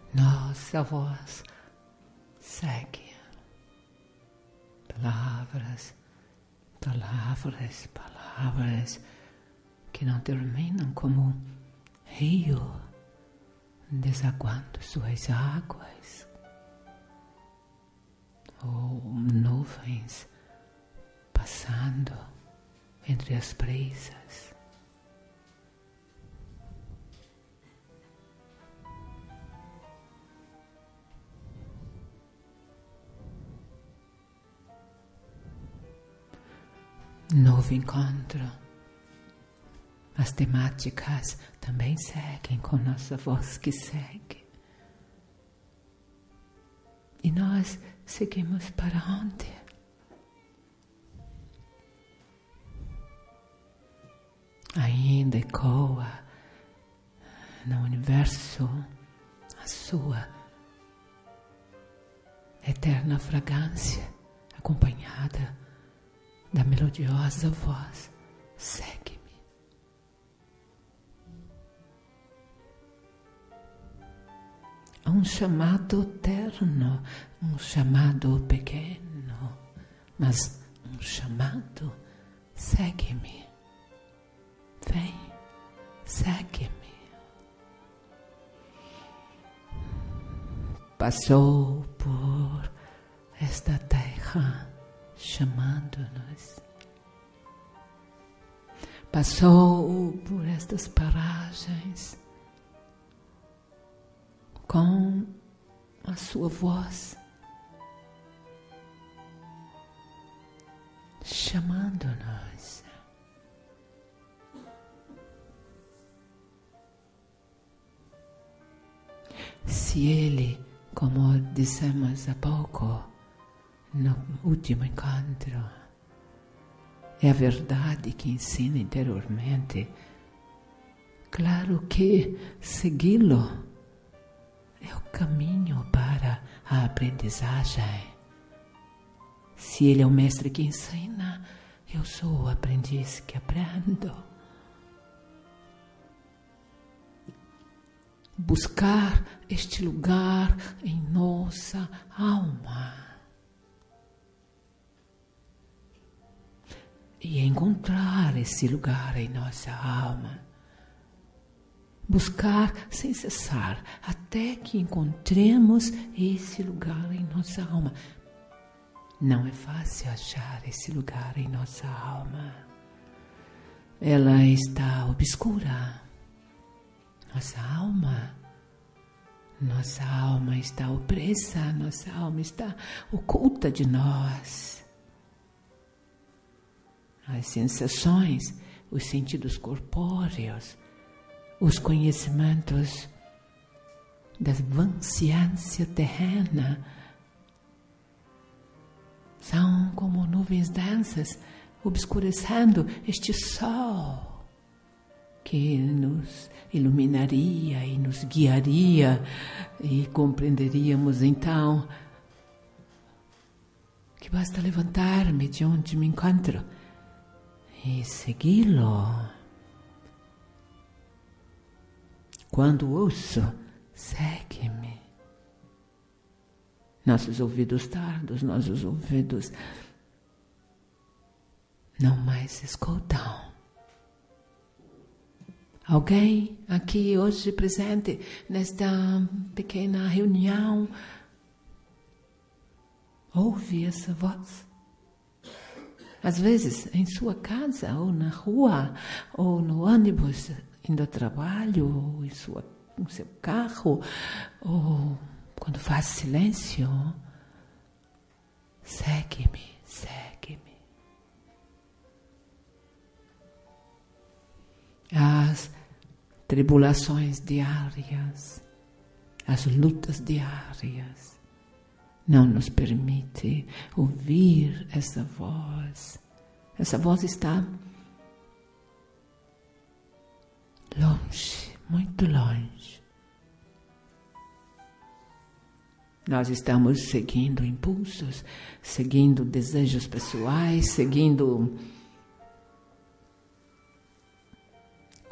Nossa voz segue. Palavras, palavras, palavras que não terminam como rio desaguando suas águas, ou nuvens passando entre as brisas. Novo encontro. As temáticas também seguem com nossa voz que segue. E nós seguimos para onde? Ainda ecoa no universo a sua eterna fragrância, acompanhada da melodiosa voz: segue-me. Um chamado terno, um chamado pequeno, mas um chamado: segue-me. Vem, segue-me. Passou por esta terra chamando-nos. Passou por estas paragens com a sua voz chamando-nos. Se Ele, como dissemos há pouco, no último encontro, é a verdade que ensina interiormente, claro que segui-lo é o caminho para a aprendizagem. Se Ele é o mestre que ensina, eu sou o aprendiz que aprendo. Buscar este lugar em nossa alma e encontrar esse lugar em nossa alma. Buscar sem cessar até que encontremos esse lugar em nossa alma. Não é fácil achar esse lugar em nossa alma. Ela está obscura. Nossa alma está opressa, nossa alma está oculta de nós. As sensações, os sentidos corpóreos, os conhecimentos da vã ciência terrena são como nuvens densas obscurecendo este sol que nos iluminaria e nos guiaria, e compreenderíamos então que basta levantar-me de onde me encontro e segui-lo. Quando ouço, segue-me. Nossos ouvidos tardos, nossos ouvidos não mais escutam. Alguém aqui hoje presente nesta pequena reunião ouve essa voz? Às vezes em sua casa, ou na rua, ou no ônibus indo ao trabalho, ou em seu carro, ou quando faz silêncio. Segue-me, segue-me. As tribulações diárias, as lutas diárias, não nos permite ouvir essa voz. Essa voz está longe, muito longe. Nós estamos seguindo impulsos, seguindo desejos pessoais, seguindo